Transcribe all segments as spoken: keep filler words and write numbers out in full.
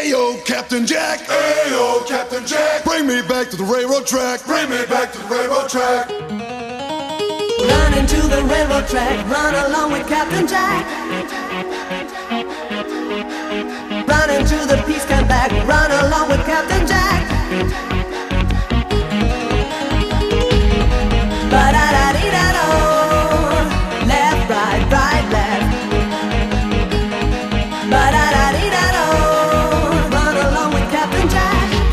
Ayo, Captain Jack. Ayo, Captain Jack. Bring me back to the railroad track. Bring me back to the railroad track. Run into the railroad track. Run along with Captain Jack. Run into the peace come back. Run along with Captain Jack. Ba-da-da-dee-da-do. Left, right, right, left. Ba-da-da-dee-da-do. Run along with Captain Jack.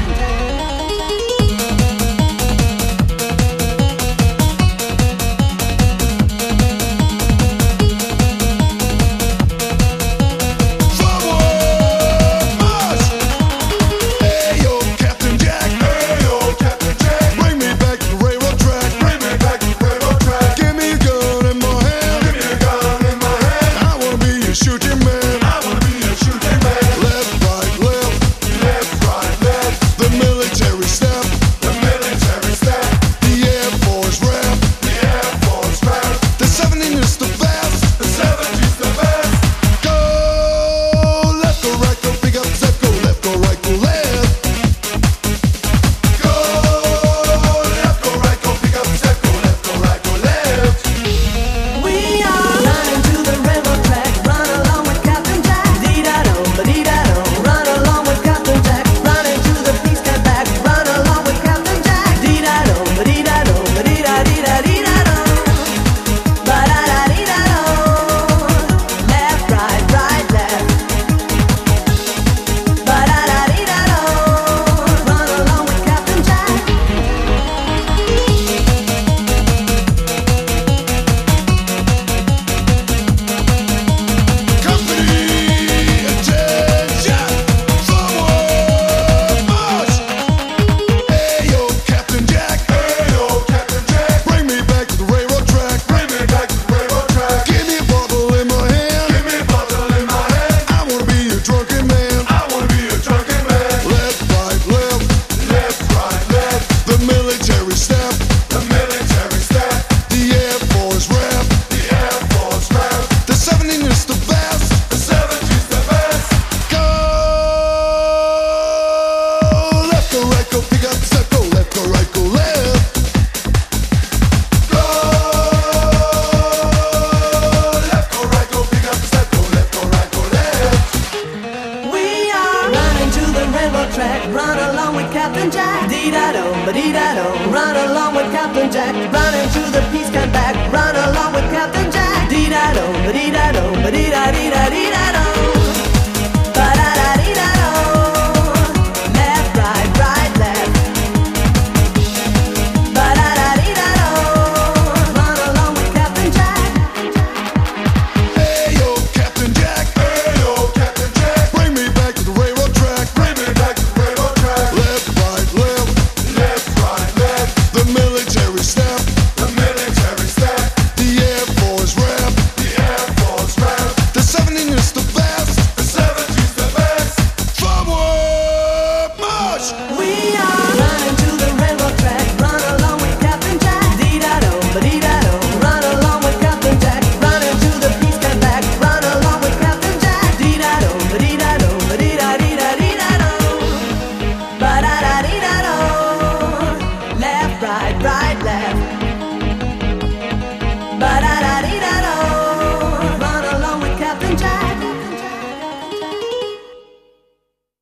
Run along with Captain Jack. Dee-da-do, ba-dee-da-do. Run along with Captain Jack. Run into the peace come back. Run along with Captain Jack. Dee-da-do, ba-dee-da-do, ba-dee-da-dee-da-dee-da-do.